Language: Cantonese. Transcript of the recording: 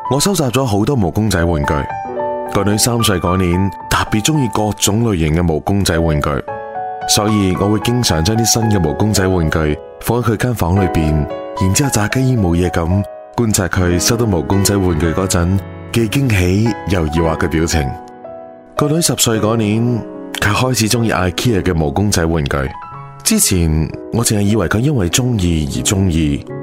我收集咗好多毛公仔玩具。個女3歲嗰年特別中意各種類型嘅毛公仔玩具，所以我會經常將啲新嘅毛公仔玩具放喺佢間房裏邊，然之後詐雞冇嘢咁觀察佢收到毛公仔玩具嗰陣既驚喜又疑惑嘅表情。個女10歲嗰年，佢開始中意 IKEA 嘅毛公仔玩具。之前我淨係以為佢因為中意而中意，